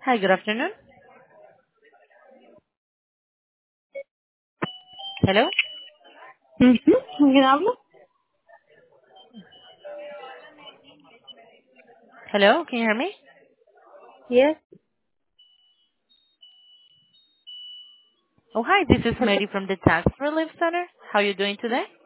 Hi, good afternoon. Hello? Ujú, ¿quién habla? Hello, can you hear me? Yes. Oh, hi, this is Hello. Mary from the Tax Relief Center. How are you doing today?